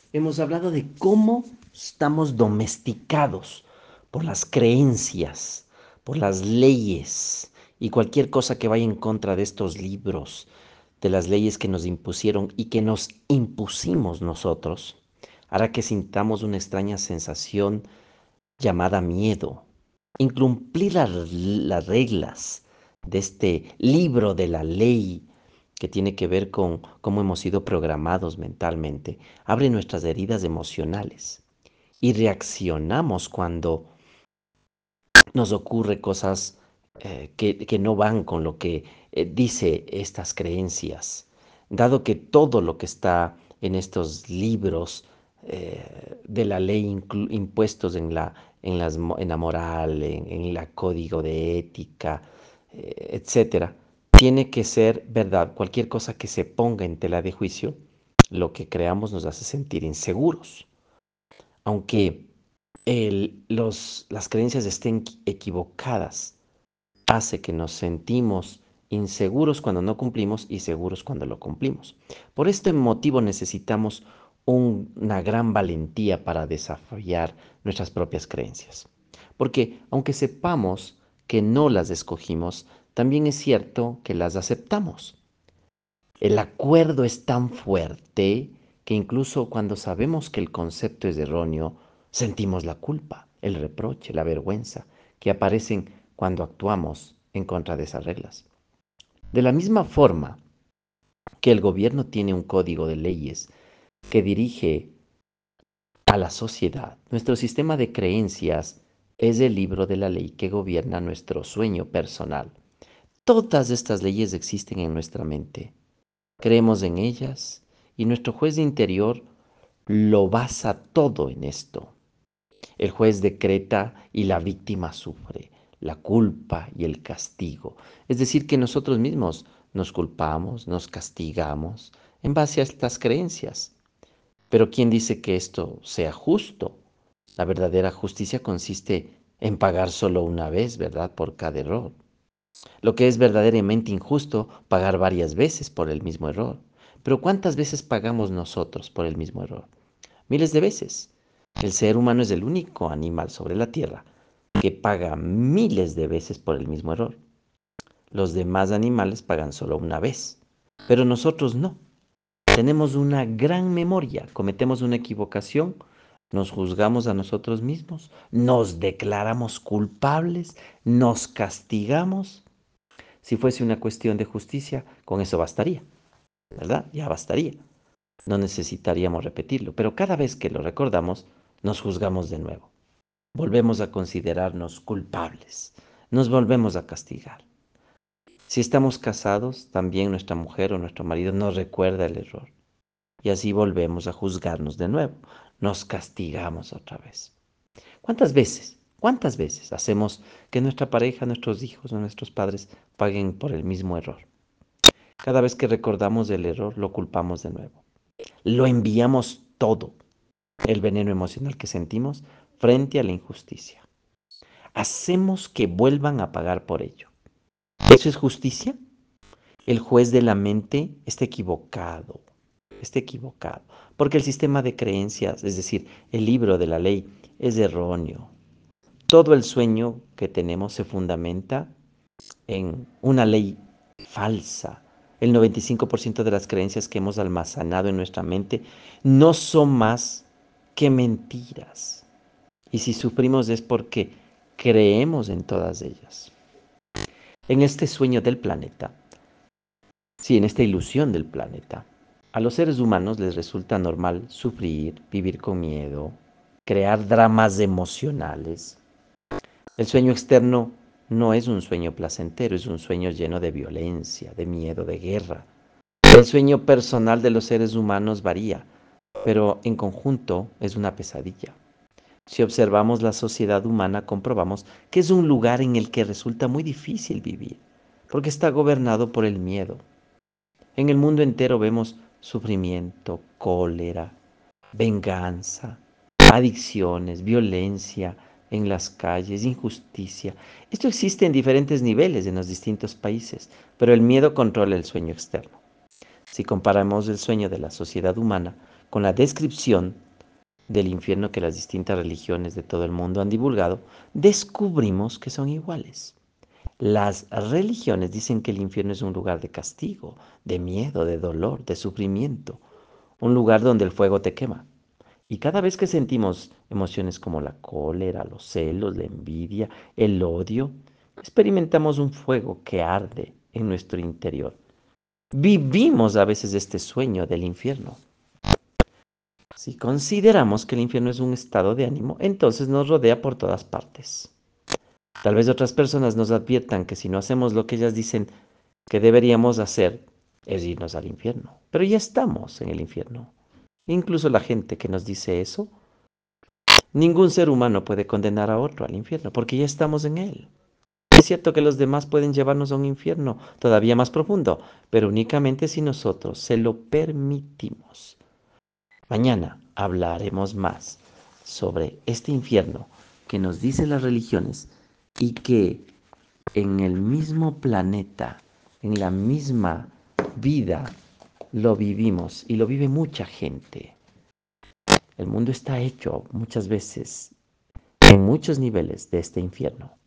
hemos hablado de cómo estamos domesticados por las creencias, por las leyes y cualquier cosa que vaya en contra de estos libros, de las leyes que nos impusieron y que nos impusimos nosotros, hará que sintamos una extraña sensación llamada miedo. Incumplir las reglas de este libro de la ley que tiene que ver con cómo hemos sido programados mentalmente, abre nuestras heridas emocionales y reaccionamos cuando nos ocurre cosas que no van con lo que dice estas creencias. Dado que todo lo que está en estos libros de la ley impuestos en la moral, en la código de ética, etcétera, tiene que ser verdad. Cualquier cosa que se ponga en tela de juicio, lo que creamos nos hace sentir inseguros. Aunque las creencias estén equivocadas, hace que nos sentimos inseguros cuando no cumplimos y seguros cuando lo cumplimos. Por este motivo necesitamos una gran valentía para desafiar nuestras propias creencias. Porque aunque sepamos que no las escogimos, también es cierto que las aceptamos. El acuerdo es tan fuerte que incluso cuando sabemos que el concepto es erróneo, sentimos la culpa, el reproche, la vergüenza que aparecen cuando actuamos en contra de esas reglas. De la misma forma que el gobierno tiene un código de leyes que dirige a la sociedad, nuestro sistema de creencias es el libro de la ley que gobierna nuestro sueño personal. Todas estas leyes existen en nuestra mente. Creemos en ellas y nuestro juez interior lo basa todo en esto. El juez decreta y la víctima sufre, la culpa y el castigo. Es decir, que nosotros mismos nos culpamos, nos castigamos en base a estas creencias. Pero ¿quién dice que esto sea justo? La verdadera justicia consiste en pagar solo una vez, ¿verdad? Por cada error. Lo que es verdaderamente injusto, pagar varias veces por el mismo error. Pero ¿cuántas veces pagamos nosotros por el mismo error? Miles de veces. El ser humano es el único animal sobre la Tierra que paga miles de veces por el mismo error. Los demás animales pagan solo una vez, pero nosotros no. Tenemos una gran memoria, cometemos una equivocación, nos juzgamos a nosotros mismos, nos declaramos culpables, nos castigamos. Si fuese una cuestión de justicia, con eso bastaría, ¿verdad? Ya bastaría. No necesitaríamos repetirlo, pero cada vez que lo recordamos, nos juzgamos de nuevo. Volvemos a considerarnos culpables, nos volvemos a castigar. Si estamos casados, también nuestra mujer o nuestro marido nos recuerda el error y así volvemos a juzgarnos de nuevo, nos castigamos otra vez. Cuántas veces hacemos que nuestra pareja, nuestros hijos o nuestros padres paguen por el mismo error? Cada vez que recordamos el error, lo culpamos de nuevo. Lo enviamos todo, el veneno emocional que sentimos frente a la injusticia. Hacemos que vuelvan a pagar por ello. ¿Eso es justicia? El juez de la mente está equivocado, porque el sistema de creencias, es decir, el libro de la ley, es erróneo. Todo el sueño que tenemos se fundamenta en una ley falsa. El 95% de las creencias que hemos almacenado en nuestra mente no son más que mentiras. Y si sufrimos es porque creemos en todas ellas. En este sueño del planeta, sí, en esta ilusión del planeta, a los seres humanos les resulta normal sufrir, vivir con miedo, crear dramas emocionales. El sueño externo no es un sueño placentero, es un sueño lleno de violencia, de miedo, de guerra. El sueño personal de los seres humanos varía, pero en conjunto es una pesadilla. Si observamos la sociedad humana, comprobamos que es un lugar en el que resulta muy difícil vivir, porque está gobernado por el miedo. En el mundo entero vemos sufrimiento, cólera, venganza, adicciones, violencia en las calles, injusticia. Esto existe en diferentes niveles en los distintos países, pero el miedo controla el sueño externo. Si comparamos el sueño de la sociedad humana con la descripción del infierno que las distintas religiones de todo el mundo han divulgado, descubrimos que son iguales. Las religiones dicen que el infierno es un lugar de castigo, de miedo, de dolor, de sufrimiento, un lugar donde el fuego te quema. Y cada vez que sentimos emociones como la cólera, los celos, la envidia, el odio, experimentamos un fuego que arde en nuestro interior. Vivimos a veces este sueño del infierno. Si consideramos que el infierno es un estado de ánimo, entonces nos rodea por todas partes. Tal vez otras personas nos adviertan que si no hacemos lo que ellas dicen que deberíamos hacer, es irnos al infierno. Pero ya estamos en el infierno. Incluso la gente que nos dice eso, ningún ser humano puede condenar a otro al infierno, porque ya estamos en él. Es cierto que los demás pueden llevarnos a un infierno todavía más profundo, pero únicamente si nosotros se lo permitimos. Mañana hablaremos más sobre este infierno que nos dicen las religiones y que en el mismo planeta, en la misma vida, lo vivimos y lo vive mucha gente. El mundo está hecho muchas veces en muchos niveles de este infierno.